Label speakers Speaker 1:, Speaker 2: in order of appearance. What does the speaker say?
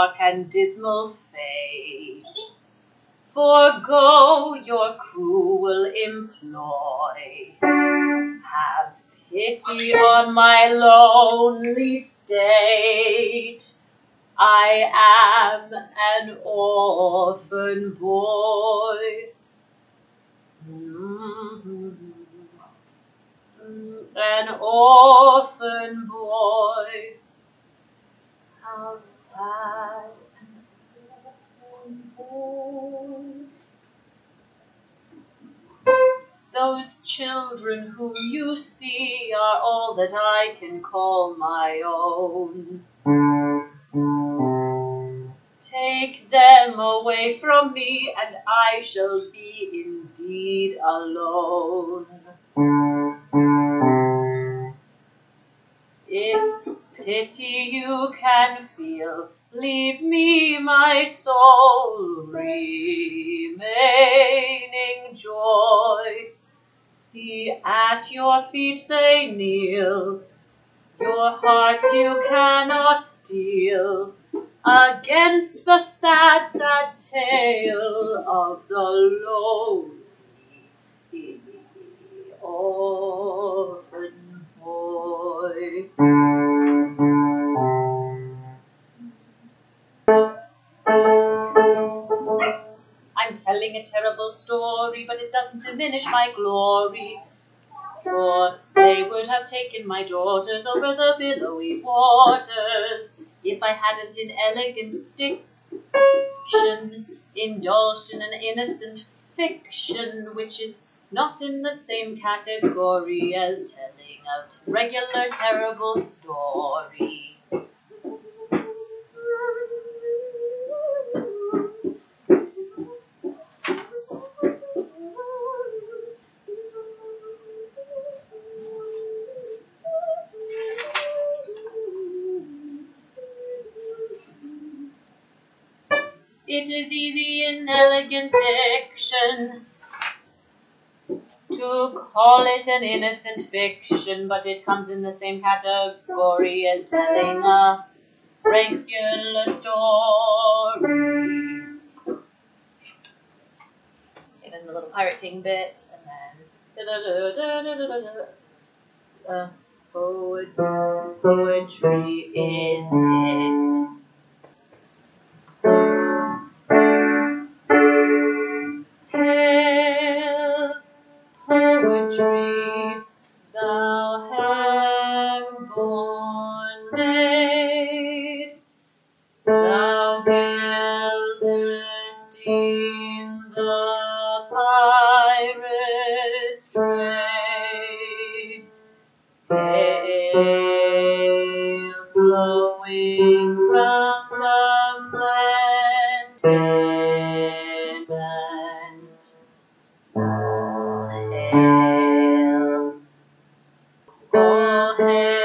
Speaker 1: dark and dismal fate. Forgo your cruel employ. Have pity on my lonely state. I am an orphan boy. An orphan boy. How sad an orphan boy. Those children whom you see are all that I can call my own. Take them away from me, and I shall be indeed alone. If pity you can feel, leave me my sole remaining joy. See, at your feet they kneel, your hearts you cannot steal, against the sad, sad tale of the lonely orphan boy. I'm telling a terrible story, but it doesn't diminish my glory. For they would have taken my daughters over the billowy waters, if I hadn't in elegant diction indulged in an innocent fiction, which is not in the same category as telling a regular terrible story. It is easy in elegant diction to call it an innocent fiction, but it comes in the same category as telling a regular story. And then the little Pirate King bit, and then poetry in it. Hail, poetry, thou herborn maid, thou gildest in the pirate's trade. Hail, flowing fount of sentiment. All hail, all hail.